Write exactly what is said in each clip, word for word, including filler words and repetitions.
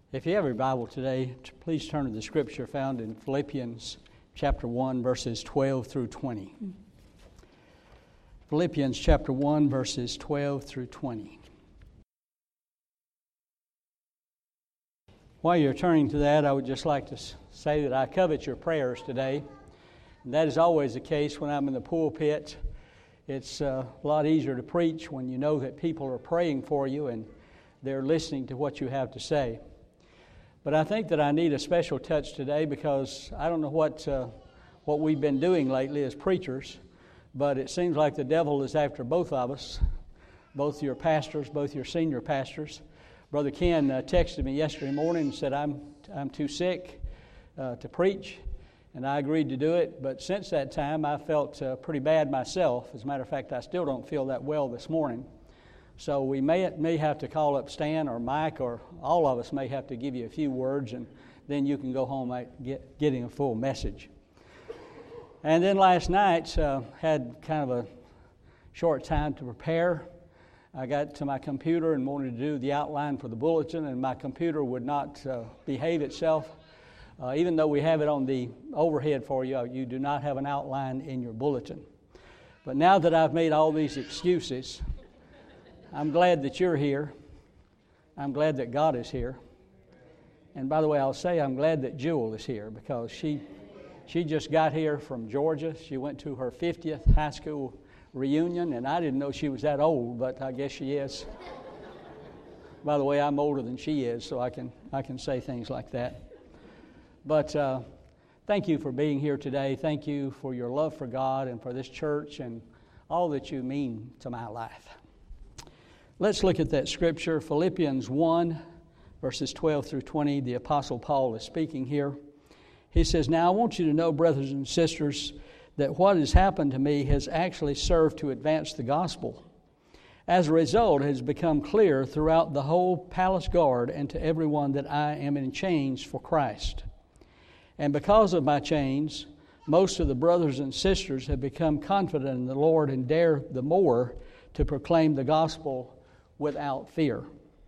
If you have your Bible today, please turn to the scripture found in Philippians chapter one, verses twelve through twenty. Philippians chapter one, verses twelve through twenty. While you're turning to that, I would just like to say that I covet your prayers today. And that is always the case when I'm in the pulpit. It's uh, a lot easier to preach when you know that people are praying for you and they're listening to what you have to say. But I think that I need a special touch today because I don't know what uh, what we've been doing lately as preachers, but it seems like the devil is after both of us, both your pastors, both your senior pastors. Brother Ken uh, texted me yesterday morning and said, I'm I'm too sick uh, to preach, and I agreed to do it. But since that time, I felt uh, pretty bad myself. As a matter of fact, I still don't feel that well this morning. So we may may have to call up Stan or Mike, or all of us may have to give you a few words, and then you can go home get, getting a full message. And then last night, uh, had kind of a short time to prepare. I got to my computer and wanted to do the outline for the bulletin, and my computer would not uh, behave itself. Uh, even though we have it on the overhead for you, you do not have an outline in your bulletin. But now that I've made all these excuses, I'm glad that you're here. I'm glad that God is here. And by the way, I'll say I'm glad that Jewel is here because she she just got here from Georgia. She went to her fiftieth high school reunion, and I didn't know she was that old, but I guess she is. By the way, I'm older than she is, so I can I can say things like that. But uh, thank you for being here today. Thank you for your love for God and for this church and all that you mean to my life. Let's look at that scripture, Philippians one, verses twelve through twenty. The Apostle Paul is speaking here. He says, "Now I want you to know, brothers and sisters, that what has happened to me has actually served to advance the gospel. As a result, it has become clear throughout the whole palace guard and to everyone that I am in chains for Christ. And because of my chains, most of the brothers and sisters have become confident in the Lord and dare the more to proclaim the gospel without fear."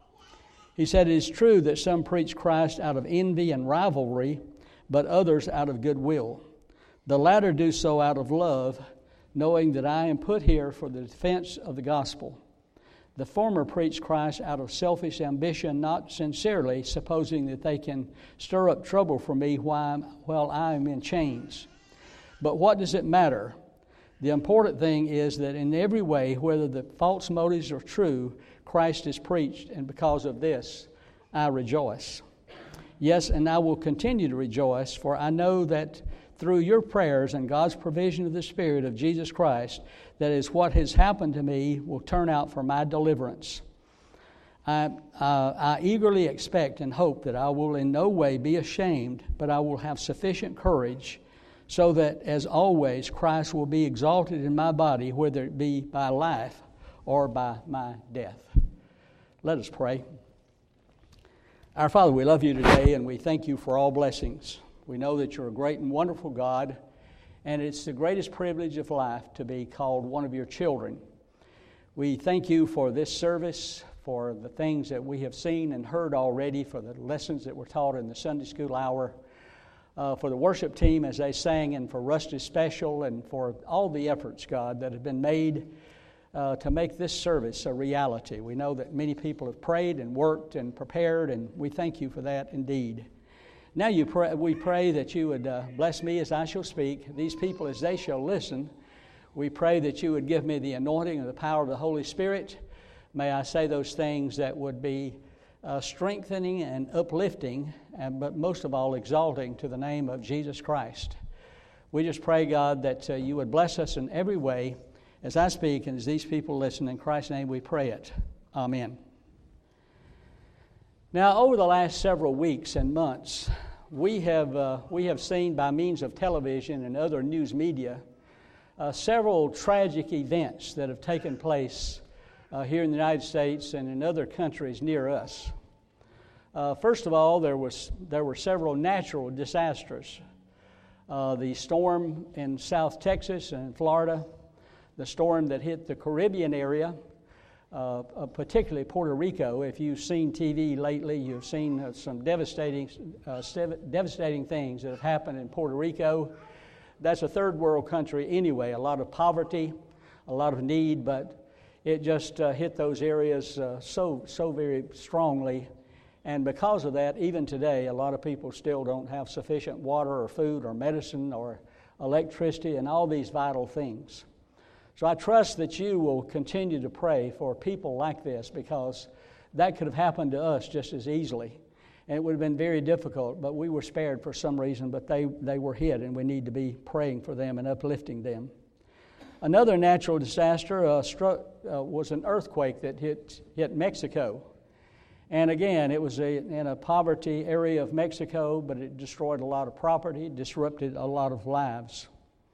He said, "It is true that some preach Christ out of envy and rivalry, but others out of goodwill. The latter do so out of love, knowing that I am put here for the defense of the gospel. The former preach Christ out of selfish ambition, not sincerely, supposing that they can stir up trouble for me while I am in chains. But what does it matter? The important thing is that in every way, whether the false motives are true, Christ is preached, and because of this, I rejoice. Yes, and I will continue to rejoice, for I know that through your prayers and God's provision of the Spirit of Jesus Christ, that is what has happened to me will turn out for my deliverance. I, uh, I eagerly expect and hope that I will in no way be ashamed, but I will have sufficient courage, so that, as always, Christ will be exalted in my body, whether it be by life or by my death." Let us pray. Our Father, we love you today, and we thank you for all blessings. We know that you're a great and wonderful God, and it's the greatest privilege of life to be called one of your children. We thank you for this service, for the things that we have seen and heard already, for the lessons that were taught in the Sunday school hour, Uh, for the worship team as they sang, and for Rusty Special, and for all the efforts, God, that have been made uh, to make this service a reality. We know that many people have prayed and worked and prepared, and we thank you for that indeed. Now you pray, we pray that you would uh, bless me as I shall speak, these people as they shall listen. We pray that you would give me the anointing and the power of the Holy Spirit. May I say those things that would be Uh, strengthening and uplifting, and, but most of all exalting to the name of Jesus Christ. We just pray, God, that uh, you would bless us in every way as I speak and as these people listen. In Christ's name we pray it. Amen. Now, over the last several weeks and months, we have uh, we have seen by means of television and other news media uh, several tragic events that have taken place Uh, here in the United States and in other countries near us. Uh, first of all, there was there were several natural disasters. Uh, the storm in South Texas and Florida, the storm that hit the Caribbean area, uh, uh, particularly Puerto Rico. If you've seen T V lately, you've seen uh, some devastating, uh, devastating things that have happened in Puerto Rico. That's a third world country anyway, a lot of poverty, a lot of need, but it just uh, hit those areas uh, so so very strongly. And because of that, even today, a lot of people still don't have sufficient water or food or medicine or electricity and all these vital things. So I trust that you will continue to pray for people like this, because that could have happened to us just as easily. And it would have been very difficult, but we were spared for some reason, but they, they were hit, and we need to be praying for them and uplifting them. Another natural disaster uh, struck, uh, was an earthquake that hit, hit Mexico. And again, it was a, in a poverty area of Mexico, but it destroyed a lot of property, disrupted a lot of lives.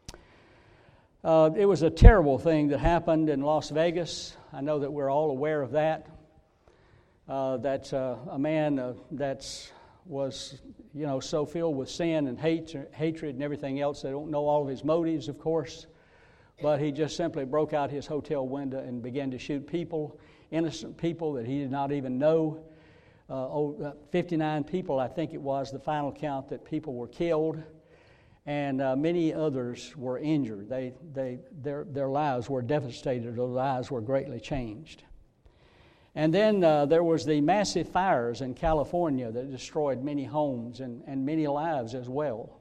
Uh, it was a terrible thing that happened in Las Vegas. I know that we're all aware of that. Uh, that uh, a man uh, that was, you know, so filled with sin and hate, hatred and everything else. They don't know all of his motives, of course. But he just simply broke out his hotel window and began to shoot people, innocent people that he did not even know. Uh, fifty-nine people, I think it was, the final count, that people were killed, and uh, many others were injured. They, they, their, their lives were devastated. Their lives were greatly changed. And then uh, there was the massive fires in California that destroyed many homes and, and many lives as well.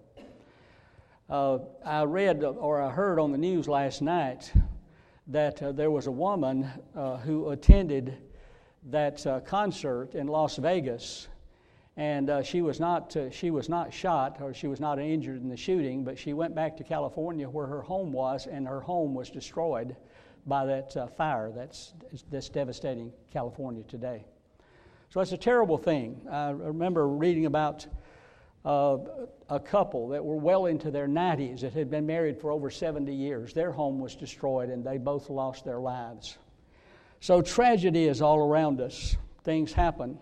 Uh, I read or I heard on the news last night that uh, there was a woman uh, who attended that uh, concert in Las Vegas, and uh, she was not uh, she was not shot, or she was not injured in the shooting, but she went back to California where her home was, and her home was destroyed by that uh, fire that's that's devastating California today. So it's a terrible thing. I remember reading about uh, a couple that were well into their nineties that had been married for over seventy years. Their home was destroyed, and they both lost their lives. So tragedy is all around us. Things happen.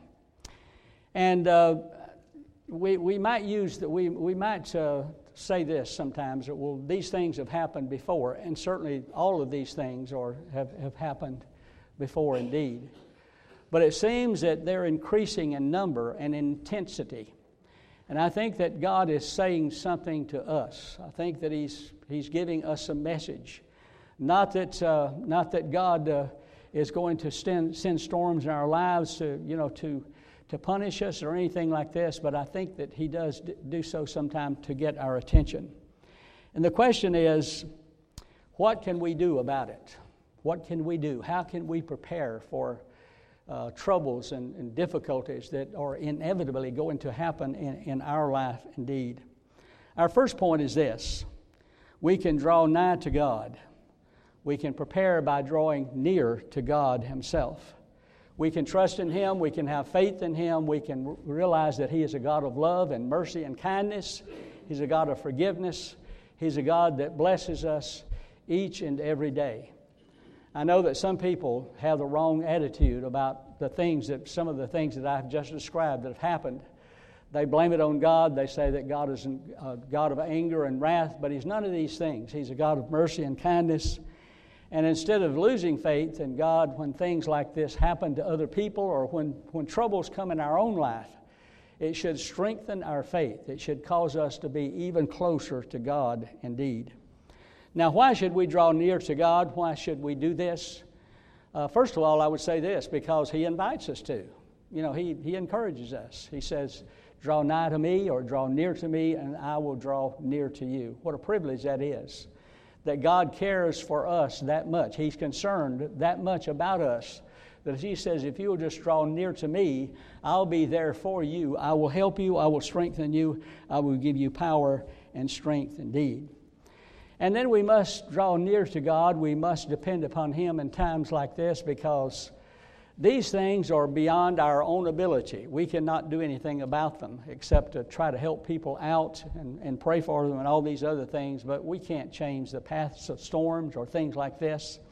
And uh, we we might use that we we might uh, say this sometimes that, well, these things have happened before, and certainly all of these things are have, have happened before indeed. But it seems that they're increasing in number and intensity. And I think that God is saying something to us. I think that He's He's giving us a message. Not that uh, not that God uh, is going to send, send storms in our lives to, you know, to to punish us or anything like this, but I think that He does do so sometime to get our attention. And the question is, what can we do about it? What can we do? How can we prepare for uh, troubles and, and difficulties that are inevitably going to happen in, in our life indeed? Our first point is this: we can draw nigh to God. We can prepare by drawing near to God Himself. We can trust in Him. We can have faith in Him. We can r- realize that He is a God of love and mercy and kindness. He's a God of forgiveness. He's a God that blesses us each and every day. I know that some people have the wrong attitude about the things that, some of the things that I've just described that have happened. They blame it on God. They say that God is a God of anger and wrath, but He's none of these things. He's a God of mercy and kindness. And instead of losing faith in God when things like this happen to other people, or when, when troubles come in our own life, it should strengthen our faith. It should cause us to be even closer to God indeed. Now, why should we draw near to God? Why should we do this? Uh, first of all, I would say this: because He invites us to. You know, He, he encourages us. He says, draw nigh to me, or draw near to me, and I will draw near to you. What a privilege that is, that God cares for us that much. He's concerned that much about us, that He says, if you will just draw near to me, I'll be there for you. I will help you. I will strengthen you. I will give you power and strength indeed. And then we must draw near to God. We must depend upon Him in times like this, because these things are beyond our own ability. We cannot do anything about them except to try to help people out and, and pray for them and all these other things, but we can't change the paths of storms or things like this.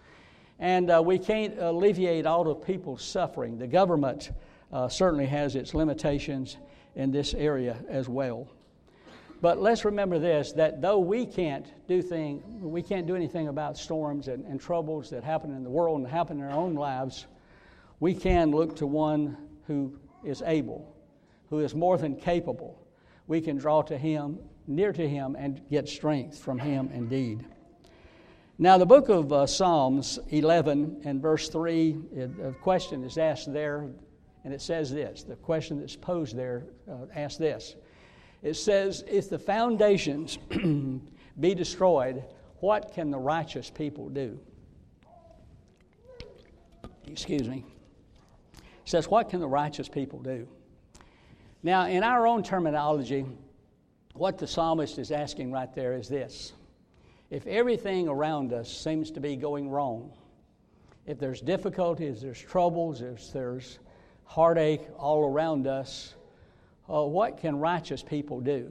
And uh, we can't alleviate all of people's suffering. The government uh, certainly has its limitations in this area as well. But let's remember this, that though we can't do thing, we can't do anything about storms and, and troubles that happen in the world and happen in our own lives, we can look to one who is able, who is more than capable. We can draw to Him, near to Him, and get strength from Him indeed. Now, the book of uh, Psalms eleven and verse three, it, a question is asked there, and it says this. The question that's posed there uh, asks this. It says, if the foundations be destroyed, what can the righteous people do? Excuse me. It says, what can the righteous people do? Now, in our own terminology, what the psalmist is asking right there is this. If everything around us seems to be going wrong, if there's difficulties, there's troubles, if there's heartache all around us, uh, what can righteous people do?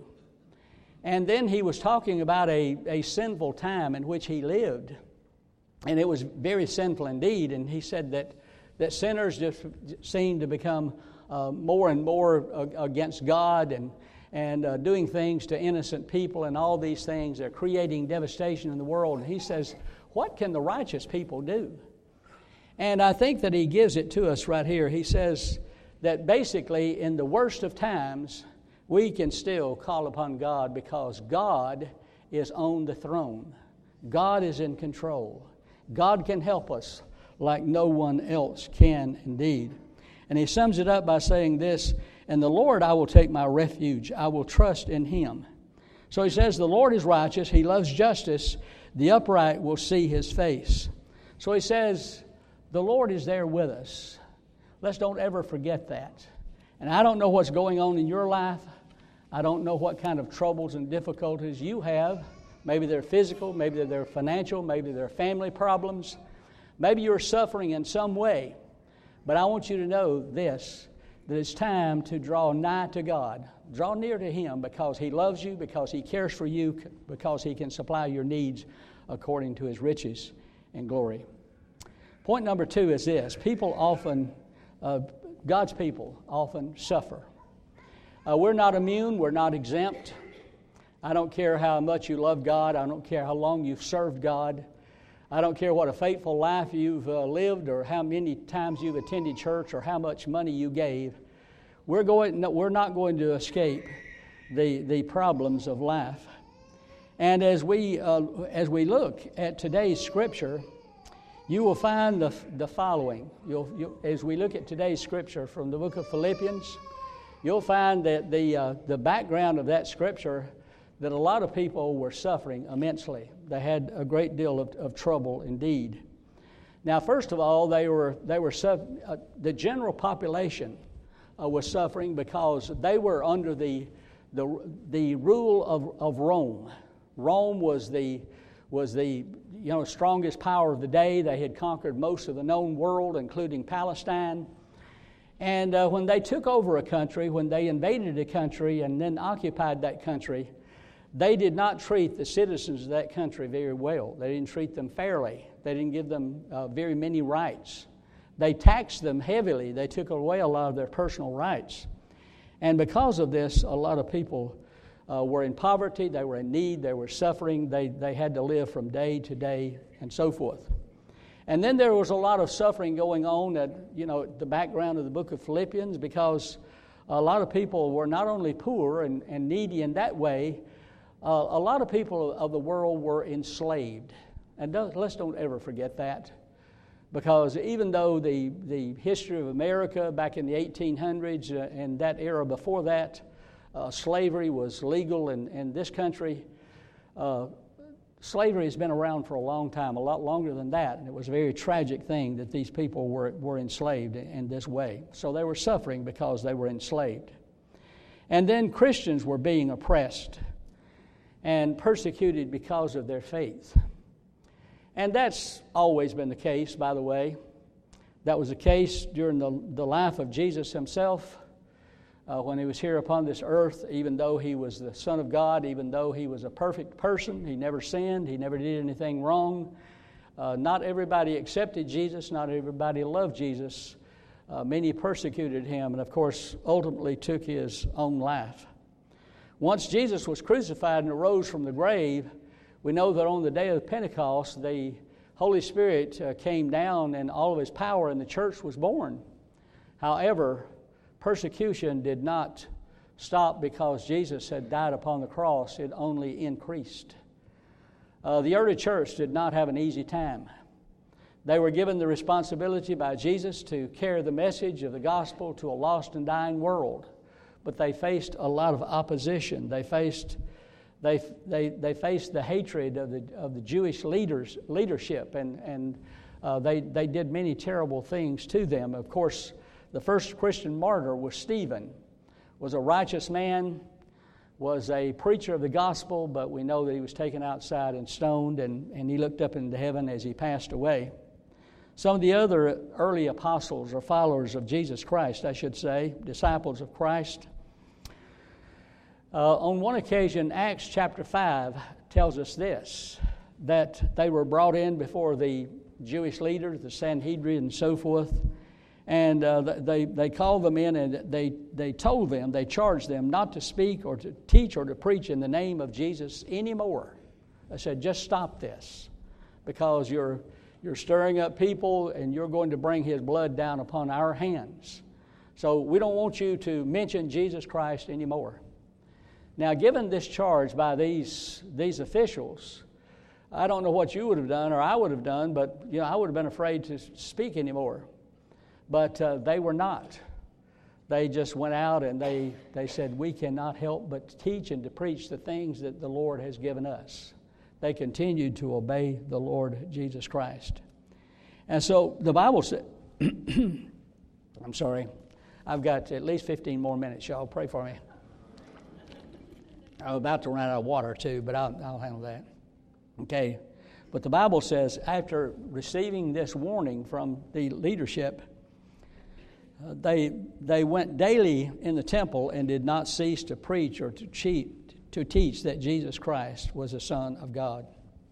And then he was talking about a, a sinful time in which he lived. And it was very sinful indeed. And he said that, that sinners just seemed to become uh, more and more uh, against God and, and uh, doing things to innocent people and all these things. They're creating devastation in the world. And he says, what can the righteous people do? And I think that he gives it to us right here. He says that basically in the worst of times, we can still call upon God because God is on the throne. God is in control. God can help us like no one else can indeed. And he sums it up by saying this, "In the Lord I will take my refuge. I will trust in Him." So he says the Lord is righteous. He loves justice. The upright will see His face. So he says the Lord is there with us. Let's don't ever forget that. And I don't know what's going on in your life. I don't know what kind of troubles and difficulties you have. Maybe they're physical, maybe they're financial, maybe they're family problems. Maybe you're suffering in some way. But I want you to know this, that it's time to draw nigh to God. Draw near to Him because He loves you, because He cares for you, because He can supply your needs according to His riches and glory. Point number two is this. People often, uh, God's people often suffer. Uh, we're not immune. We're not exempt. I don't care how much you love God. I don't care how long you've served God. I don't care what a faithful life you've uh, lived or how many times you've attended church or how much money you gave. We're going. No, we're not going to escape the, the problems of life. And as we uh, as we look at today's scripture, you will find the the following. You'll, you'll, as we look at today's scripture from the book of Philippians, you'll find that the uh, the background of that scripture, that a lot of people were suffering immensely. They had a great deal of, of trouble indeed. Now, first of all, they were they were uh, the general population uh, was suffering because they were under the the the rule of, of Rome. Rome was the was the you know strongest power of the day. They had conquered most of the known world, including Palestine. And uh, when they took over a country, when they invaded a country and then occupied that country, they did not treat the citizens of that country very well. They didn't treat them fairly. They didn't give them uh, very many rights. They taxed them heavily. They took away a lot of their personal rights. And because of this, a lot of people uh, were in poverty. They were in need. They were suffering. They, they had to live from day to day and so forth. And then there was a lot of suffering going on at, you know, the background of the book of Philippians because a lot of people were not only poor and, and needy in that way, Uh, a lot of people of the world were enslaved. And don't, let's don't ever forget that. Because even though the, the history of America back in the eighteen hundreds uh, and that era before that, uh, slavery was legal in, in this country, uh, slavery has been around for a long time, a lot longer than that. And it was a very tragic thing that these people were, were enslaved in, in this way. So they were suffering because they were enslaved. And then Christians were being oppressed and persecuted because of their faith. And that's always been the case, by the way. That was the case during the, the life of Jesus Himself, uh, when He was here upon this earth, even though He was the Son of God, even though He was a perfect person. He never sinned. He never did anything wrong. Uh, not everybody accepted Jesus. Not everybody loved Jesus. Uh, many persecuted Him and, of course, ultimately took His own life. Once Jesus was crucified and arose from the grave, we know that on the day of Pentecost, the Holy Spirit uh, came down and all of His power, and the church was born. However, persecution did not stop because Jesus had died upon the cross. It only increased. Uh, the early church did not have an easy time. They were given the responsibility by Jesus to carry the message of the gospel to a lost and dying world. But they faced a lot of opposition. They faced, they, they, they faced the hatred of the, of the Jewish leaders, leadership, and, and uh, they, they did many terrible things to them. Of course, the first Christian martyr was Stephen, was a righteous man, was a preacher of the gospel, but we know that he was taken outside and stoned, and, and he looked up into heaven as he passed away. Some of the other early apostles or followers of Jesus Christ, I should say, disciples of Christ, Uh, on one occasion, Acts chapter five tells us this, that they were brought in before the Jewish leaders, the Sanhedrin and so forth, and uh, they, they called them in and they, they told them, they charged them not to speak or to teach or to preach in the name of Jesus anymore. They said, just stop this, because you're, you're stirring up people and you're going to bring His blood down upon our hands. So we don't want you to mention Jesus Christ anymore. Now, given this charge by these these officials, I don't know what you would have done or I would have done, but you know I would have been afraid to speak anymore. But uh, they were not. They just went out and they, they said, we cannot help but teach and to preach the things that the Lord has given us. They continued to obey the Lord Jesus Christ. And so the Bible said, I'm sorry, I've got at least fifteen more minutes, y'all. Pray for me. I'm about to run out of water too, but I'll, I'll handle that. Okay. But the Bible says after receiving this warning from the leadership, uh, they they went daily in the temple and did not cease to preach or to cheat, to teach that Jesus Christ was the Son of God.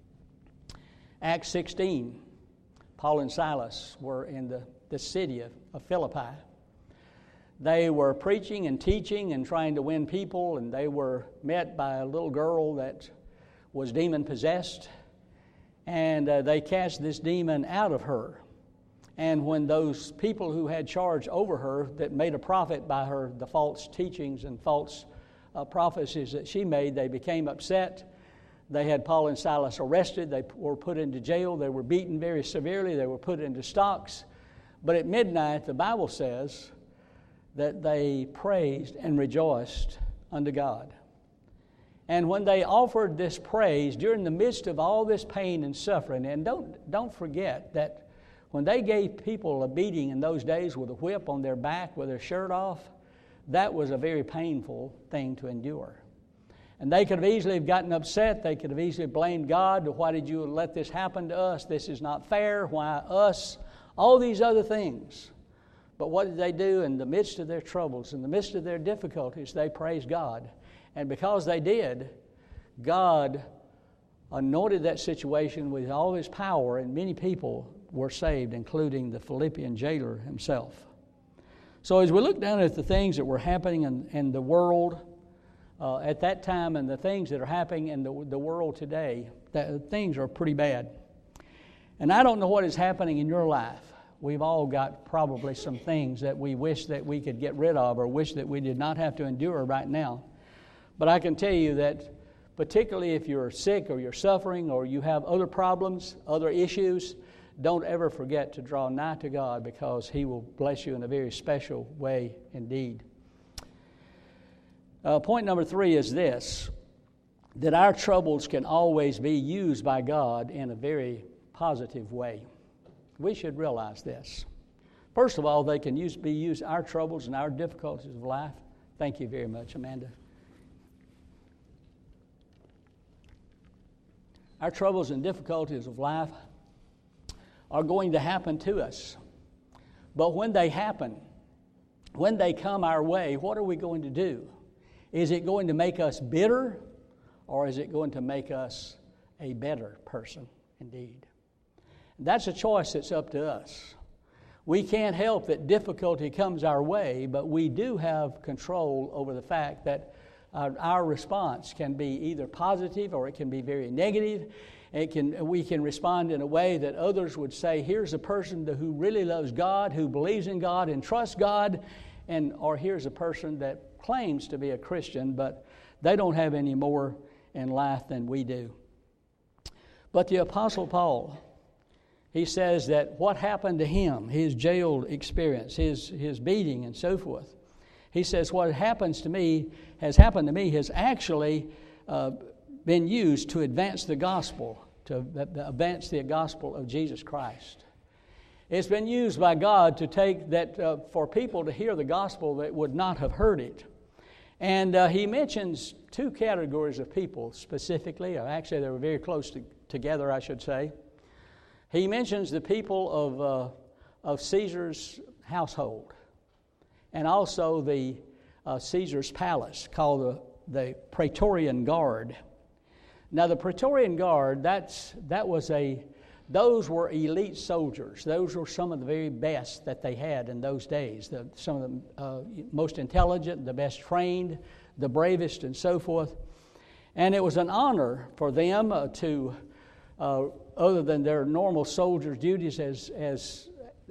Acts sixteen, Paul and Silas were in the, the city of, of Philippi. They were preaching and teaching and trying to win people, and they were met by a little girl that was demon-possessed, and uh, they cast this demon out of her. And when those people who had charge over her that made a profit by her, the false teachings and false uh, prophecies that she made, they became upset. They had Paul and Silas arrested. They were put into jail. They were beaten very severely. They were put into stocks. But at midnight, the Bible says that they praised and rejoiced unto God. And when they offered this praise during the midst of all this pain and suffering, and don't don't forget that when they gave people a beating in those days with a whip on their back with their shirt off, that was a very painful thing to endure. And they could have easily have gotten upset. They could have easily blamed God. Why did you let this happen to us? This is not fair. Why us? All these other things. But what did they do in the midst of their troubles, in the midst of their difficulties? They praised God. And because they did, God anointed that situation with all His power, and many people were saved, including the Philippian jailer himself. So as we look down at the things that were happening in, in the world uh, at that time and the things that are happening in the, the world today, that, things are pretty bad. And I don't know what is happening in your life. We've all got probably some things that we wish that we could get rid of or wish that we did not have to endure right now. But I can tell you that particularly if you're sick or you're suffering or you have other problems, other issues, don't ever forget to draw nigh to God, because He will bless you in a very special way indeed. Uh, point number three is this, that our troubles can always be used by God in a very positive way. We should realize this. First of all, they can use, be used, our troubles and our difficulties of life. Thank you very much, Amanda. Our troubles and difficulties of life are going to happen to us. But when they happen, when they come our way, what are we going to do? Is it going to make us bitter, or is it going to make us a better person indeed? That's a choice that's up to us. We can't help that difficulty comes our way, but we do have control over the fact that uh, our response can be either positive or it can be very negative. It can, we can respond in a way that others would say, here's a person who really loves God, who believes in God and trusts God, and or here's a person that claims to be a Christian, but they don't have any more in life than we do. But the Apostle Paul, he says that what happened to him, his jail experience, his, his beating and so forth, he says what happens to me, has happened to me, has actually uh, been used to advance the gospel, to advance the gospel of Jesus Christ. It's been used by God to take that, uh, for people to hear the gospel that would not have heard it. And uh, he mentions two categories of people specifically. Actually, they were very close to, together, I should say. He mentions the people of uh, of Caesar's household, and also the uh, Caesar's palace, called the, the Praetorian Guard. Now, the Praetorian Guard, that's that was a those were elite soldiers. Those were some of the very best that they had in those days. The, some of the uh, most intelligent, the best trained, the bravest, and so forth. And it was an honor for them uh, to, uh, other than their normal soldiers' duties as as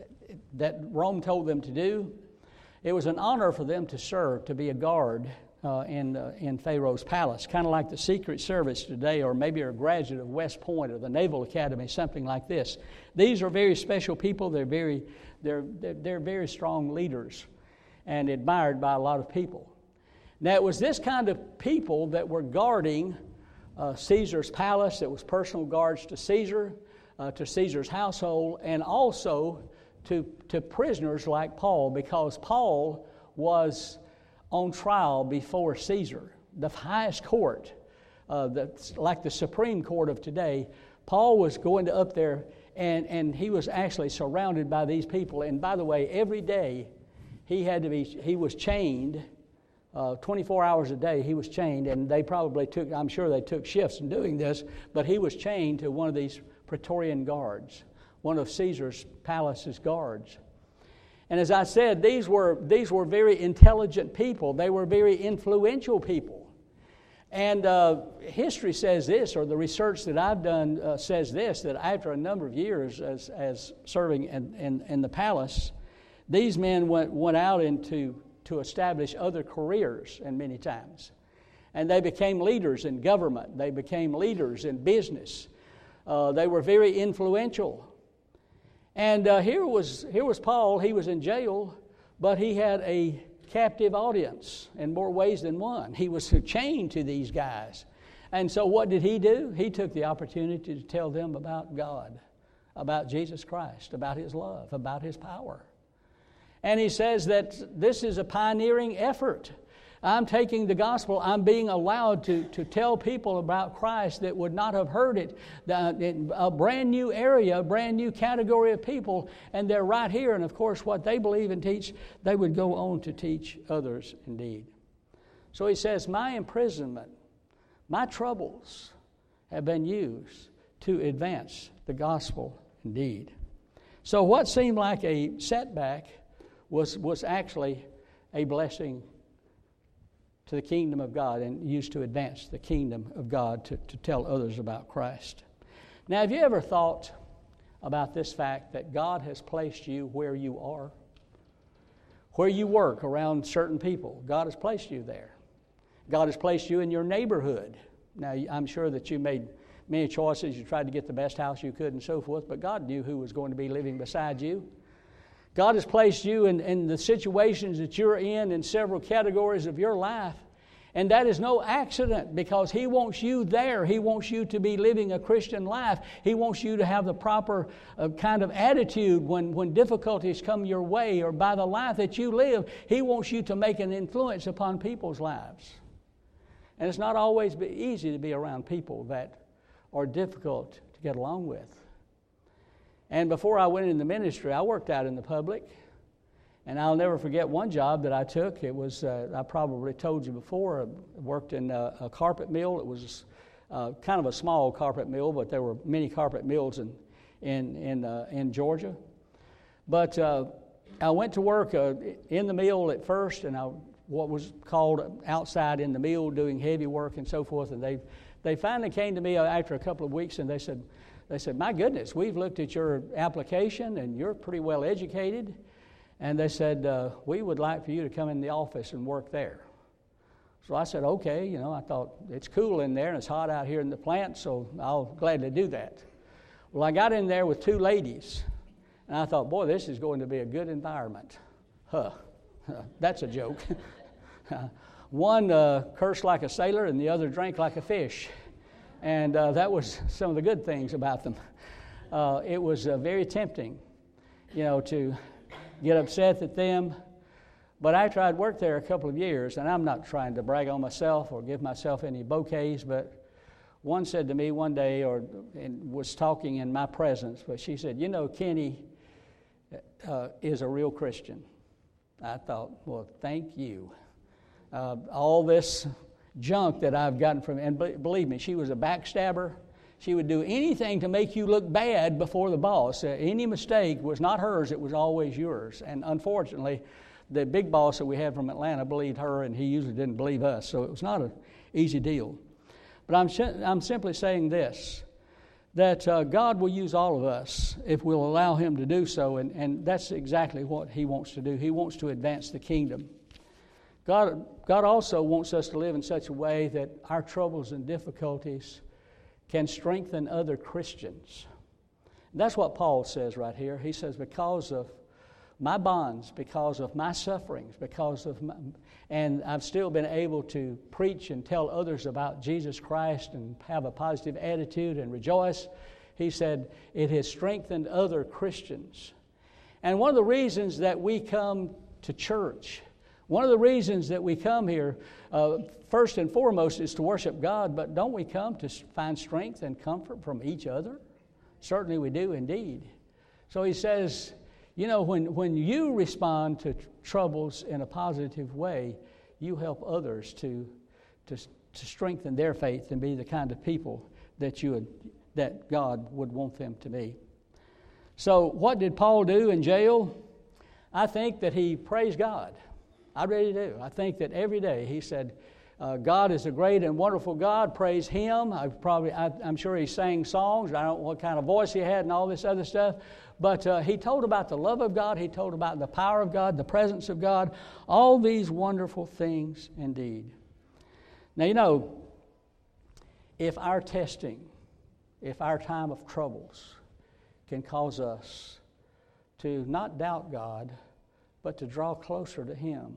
that Rome told them to do, it was an honor for them to serve, to be a guard uh, in uh, in Pharaoh's palace, kind of like the Secret Service today, or maybe a graduate of West Point or the Naval Academy, something like this. These are very special people. They're very they're they're, they're very strong leaders, and admired by a lot of people. Now, it was this kind of people that were guarding uh, Caesar's palace. It was personal guards to Caesar, uh, to Caesar's household, and also to, to prisoners like Paul, because Paul was on trial before Caesar, the highest court, uh, that's like the Supreme Court of today. Paul was going to up there, and, and he was actually surrounded by these people. And by the way, every day he had to be, he was chained. Uh, twenty-four hours a day he was chained, and they probably took, I'm sure they took shifts in doing this, but he was chained to one of these Praetorian guards, one of Caesar's palace's guards. And as I said, these were these were very intelligent people. They were very influential people. And uh, history says this, or the research that I've done uh, says this, that after a number of years as, as serving in, in, in the palace, these men went, went out into to establish other careers, and many times. And they became leaders in government. They became leaders in business. Uh, they were very influential. And uh, here was here was Paul. He was in jail, but he had a captive audience in more ways than one. He was chained to these guys. And so what did he do? He took the opportunity to tell them about God, about Jesus Christ, about His love, about His power. And he says that this is a pioneering effort. I'm taking the gospel. I'm being allowed to, to tell people about Christ that would not have heard it. The, a brand new area, a brand new category of people, and they're right here. And of course, what they believe and teach, they would go on to teach others indeed. So he says, my imprisonment, my troubles have been used to advance the gospel indeed. So what seemed like a setback was was actually a blessing to the kingdom of God, and used to advance the kingdom of God, to, to tell others about Christ. Now, have you ever thought about this fact that God has placed you where you are? Where you work around certain people, God has placed you there. God has placed you in your neighborhood. Now, I'm sure that you made many choices. You tried to get the best house you could and so forth, but God knew who was going to be living beside you. God has placed you in, in the situations that you're in in several categories of your life. And that is no accident, because He wants you there. He wants you to be living a Christian life. He wants you to have the proper uh, kind of attitude when, when difficulties come your way, or by the life that you live. He wants you to make an influence upon people's lives. And it's not always be easy to be around people that are difficult to get along with. And before I went into ministry, I worked out in the public. And I'll never forget one job that I took. It was, uh, I probably told you before, I worked in a, a carpet mill. It was uh, kind of a small carpet mill, but there were many carpet mills in in in, uh, in Georgia. But uh, I went to work uh, in the mill at first, and I what was called outside in the mill doing heavy work and so forth. And they they finally came to me after a couple of weeks and they said, they said, my goodness, we've looked at your application and you're pretty well educated. And they said, uh, we would like for you to come in the office and work there. So I said, okay, you know, I thought it's cool in there and it's hot out here in the plant, so I'll gladly do that. Well, I got in there with two ladies, and I thought, boy, this is going to be a good environment. Huh, that's a joke. One uh, cursed like a sailor and the other drank like a fish. And uh, that was some of the good things about them. Uh, it was uh, very tempting, you know, to get upset at them. But after I'd worked there a couple of years, and I'm not trying to brag on myself or give myself any bouquets, but one said to me one day, or and was talking in my presence, but she said, you know, Kenny uh, is a real Christian. I thought, well, thank you. Uh, all this junk that I've gotten from, and b- believe me, she was a backstabber. She would do anything to make you look bad before the boss. Uh, any mistake was not hers, it was always yours. And unfortunately, the big boss that we had from Atlanta believed her, and he usually didn't believe us, so it was not an easy deal. But I'm I'm simply saying this, that uh, God will use all of us if we'll allow Him to do so, and, and that's exactly what He wants to do. He wants to advance the kingdom. God, God also wants us to live in such a way that our troubles and difficulties can strengthen other Christians. That's what Paul says right here. He says, because of my bonds, because of my sufferings, because of my, and I've still been able to preach and tell others about Jesus Christ and have a positive attitude and rejoice. He said, it has strengthened other Christians. And one of the reasons that we come to church, one of the reasons that we come here, uh, first and foremost, is to worship God, but don't we come to find strength and comfort from each other? Certainly we do indeed. So he says, you know, when, when you respond to tr- troubles in a positive way, you help others to, to to strengthen their faith and be the kind of people that you would, that God would want them to be. So what did Paul do in jail? I think that he praised God. I really do. I think that every day he said, uh, God is a great and wonderful God. Praise Him. I probably, I, I'm sure he sang songs. I don't know what kind of voice he had and all this other stuff. But uh, he told about the love of God. He told about the power of God, the presence of God. All these wonderful things indeed. Now, you know, if our testing, if our time of troubles can cause us to not doubt God, but to draw closer to Him,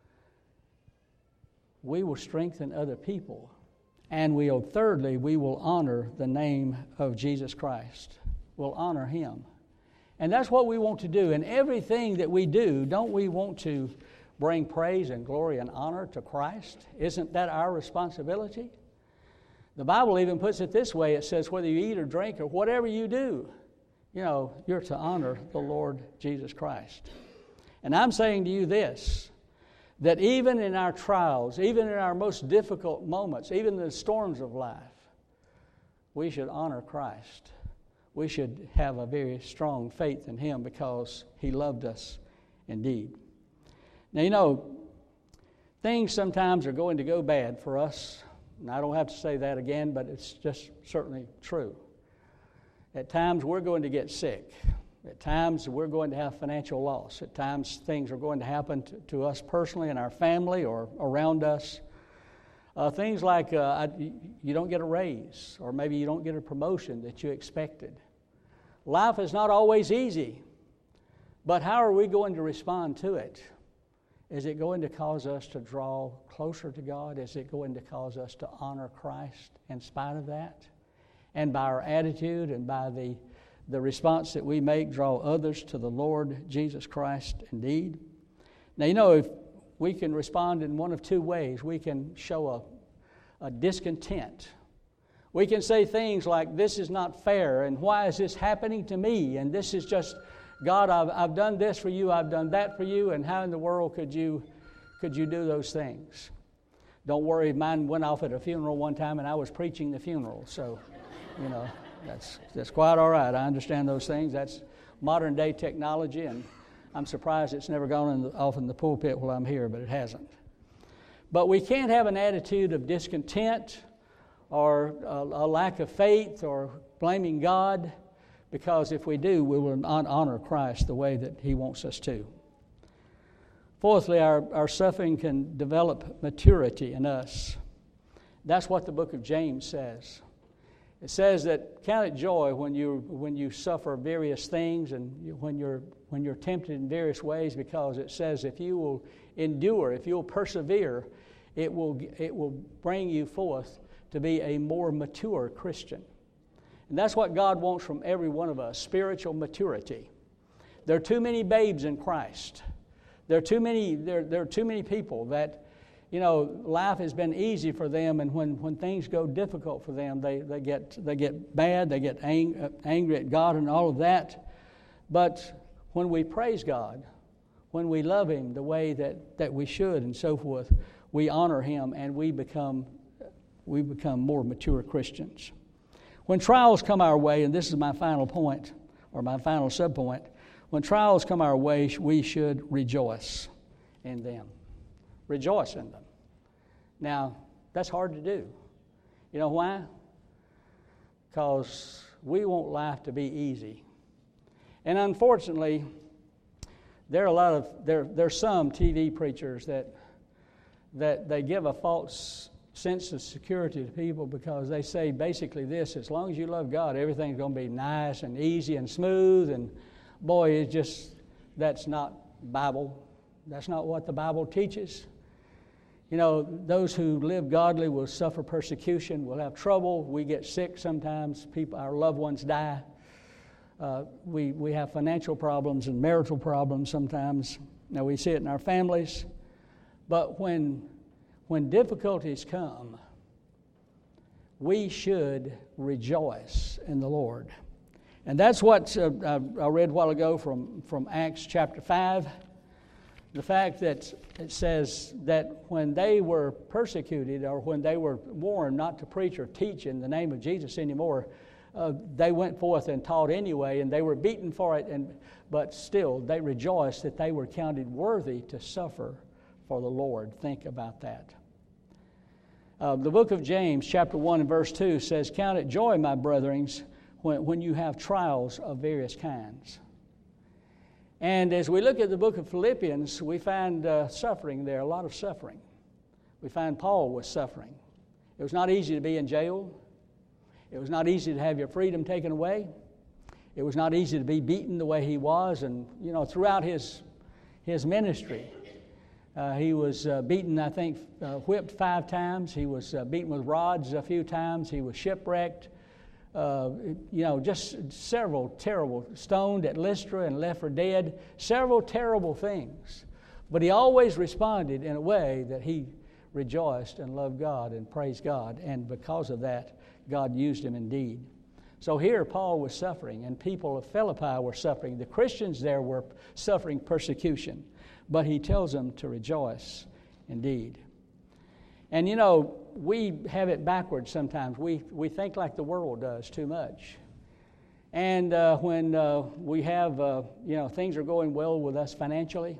we will strengthen other people. And we'll, thirdly, we will honor the name of Jesus Christ. We'll honor Him. And that's what we want to do. In everything that we do, don't we want to bring praise and glory and honor to Christ? Isn't that our responsibility? The Bible even puts it this way. It says, whether you eat or drink or whatever you do, you know, you're to honor the Lord Jesus Christ. And I'm saying to you this, that even in our trials, even in our most difficult moments, even the storms of life, we should honor Christ. We should have a very strong faith in Him because He loved us indeed. Now, you know, things sometimes are going to go bad for us. And I don't have to say that again, but it's just certainly true. At times we're going to get sick. At times we're going to have financial loss. At times things are going to happen to, to us personally in our family or around us. Uh, things like uh, I, you don't get a raise, or maybe you don't get a promotion that you expected. Life is not always easy, but how are we going to respond to it? Is it going to cause us to draw closer to God? Is it going to cause us to honor Christ in spite of that? And by our attitude and by the, the response that we make, draw others to the Lord Jesus Christ indeed? Now, you know, if we can respond in one of two ways. We can show a, a discontent. We can say things like, this is not fair, and why is this happening to me? And this is just, God, I've, I've done this for you, I've done that for you, and how in the world could you could you do those things? Don't worry, mine went off at a funeral one time, and I was preaching the funeral, so, you know, that's, that's quite all right. I understand those things. That's modern-day technology, and I'm surprised it's never gone in the, off in the pulpit while I'm here, but it hasn't. But we can't have an attitude of discontent or a, a lack of faith or blaming God, because if we do, we will not honor Christ the way that He wants us to. Fourthly, our, our suffering can develop maturity in us. That's what the book of James says. It says that count it joy when you when you suffer various things and you, when you're when you're tempted in various ways, because it says if you will endure, if you'll persevere, it will it will bring you forth to be a more mature Christian. And that's what God wants from every one of us, spiritual maturity. There are too many babes in Christ. There are too many there there are too many people that, you know, life has been easy for them, and when, when things go difficult for them, they, they get they get bad, they get ang- angry at God and all of that. But when we praise God, when we love Him the way that, that we should and so forth, we honor Him and we become we become more mature Christians. When trials come our way, and this is my final point, or my final subpoint, when trials come our way, we should rejoice in them. Rejoice in them. Now, that's hard to do. You know why? Because we want life to be easy. And unfortunately, there are a lot of there there's some T V preachers that that they give a false sense of security to people, because they say basically this: as long as you love God, everything's going to be nice and easy and smooth. And boy, it's just that's not Bible. That's not what the Bible teaches. You know, those who live godly will suffer persecution, will have trouble. We get sick sometimes. People, our loved ones die. Uh, we we have financial problems and marital problems sometimes. Now, we see it in our families. But when when difficulties come, we should rejoice in the Lord. And that's what uh, I read a while ago from, from Acts chapter five. The fact that it says that when they were persecuted, or when they were warned not to preach or teach in the name of Jesus anymore, uh, they went forth and taught anyway, and they were beaten for it, and but still they rejoiced that they were counted worthy to suffer for the Lord. Think about that. Uh, the book of James, chapter one and verse two says, "Count it joy, my brethren, when, when you have trials of various kinds." And as we look at the book of Philippians, we find uh, suffering there, a lot of suffering. We find Paul was suffering. It was not easy to be in jail. It was not easy to have your freedom taken away. It was not easy to be beaten the way he was. And, you know, throughout his his ministry, uh, he was uh, beaten, I think, uh, whipped five times. He was uh, beaten with rods a few times. He was shipwrecked. Uh, you know, just several terrible, stoned at Lystra and left for dead, several terrible things. But he always responded in a way that he rejoiced and loved God and praised God. And because of that, God used him indeed. So here Paul was suffering, and people of Philippi were suffering. The Christians there were suffering persecution. But he tells them to rejoice indeed. And you know, we have it backwards sometimes. We we think like the world does too much. And uh, when uh, we have, uh, you know, things are going well with us financially,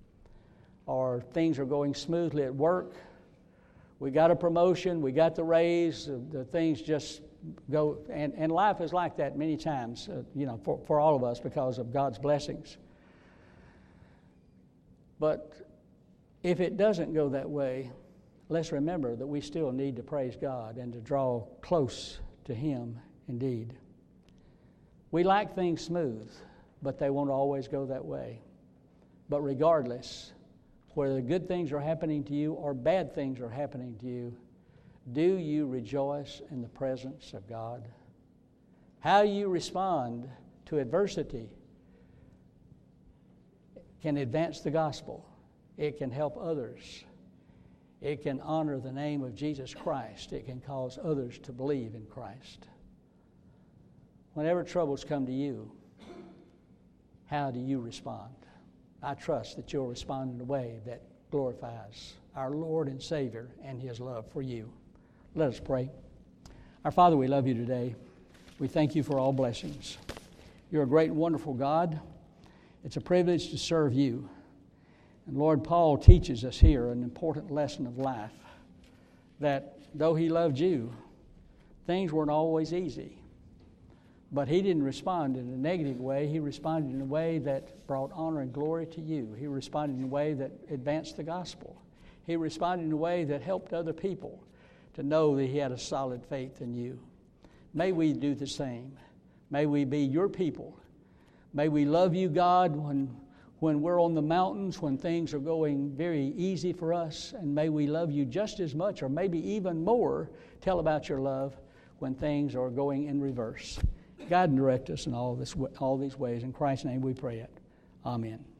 or things are going smoothly at work, we got a promotion, we got the raise, the, the things just go, and, and life is like that many times, uh, you know, for, for all of us because of God's blessings. But if it doesn't go that way, let's remember that we still need to praise God and to draw close to Him indeed. We like things smooth, but they won't always go that way. But regardless, whether good things are happening to you or bad things are happening to you, do you rejoice in the presence of God? How you respond to adversity can advance the gospel. It can help others. It can honor the name of Jesus Christ. It can cause others to believe in Christ. Whenever troubles come to you, how do you respond? I trust that you'll respond in a way that glorifies our Lord and Savior and His love for you. Let us pray. Our Father, we love you today. We thank you for all blessings. You're a great and wonderful God. It's a privilege to serve you. And Lord, Paul teaches us here an important lesson of life, that though he loved you, things weren't always easy. But he didn't respond in a negative way. He responded in a way that brought honor and glory to you. He responded in a way that advanced the gospel. He responded in a way that helped other people to know that he had a solid faith in you. May we do the same. May we be your people. May we love you, God, when, when we're on the mountains, when things are going very easy for us. And may we love you just as much, or maybe even more, tell about your love when things are going in reverse. God, direct us in all this, all these ways. In Christ's name we pray it. Amen.